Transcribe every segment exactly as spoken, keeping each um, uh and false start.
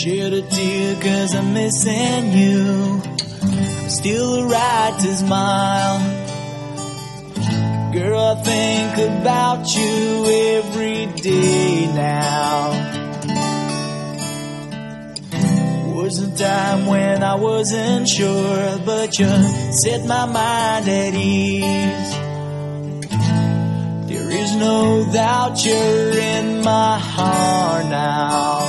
Shed a tear 'cause I'm missing you. Still right to smile. Girl, I think about you every day now. Was a time when I wasn't sure, but you set my mind at ease. There is no doubt you're in my heart now.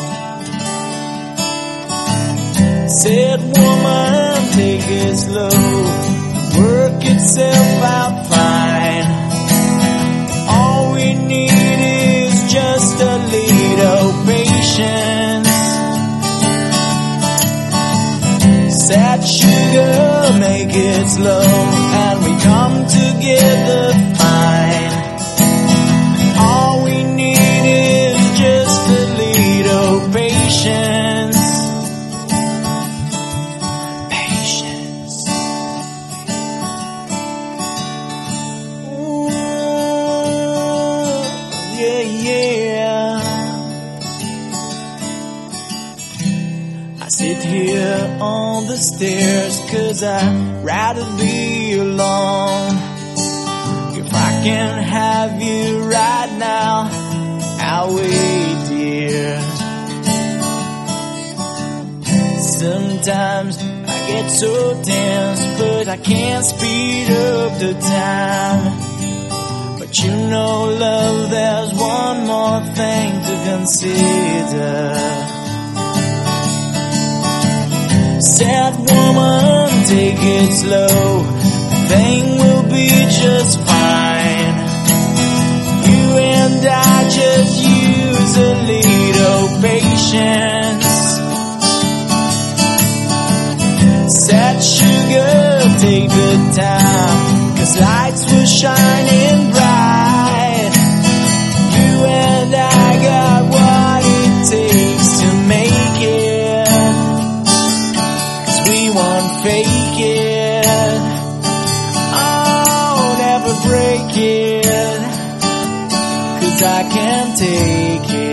Said woman, take it slow, work itself out fine. All we need is just a little patience. Sad sugar, make it slow, and we come together fine. All we need is just a little patience. Patience. Ooh, yeah, yeah. I sit here on the stairs 'cause I'd rather be alone. If I can have you right now, I'll wait, dear. Sometimes I get so tense, but I can't speed up the time. But you know, love, there's one more thing to consider. Sad woman, take it slow, everything will be just fine. You and I just use a little patience. Sad sugar, take the time, 'cause lights were shining bright. You and I got what it takes to make it. We won't fake it. Oh, never break it. 'Cause I can't take it.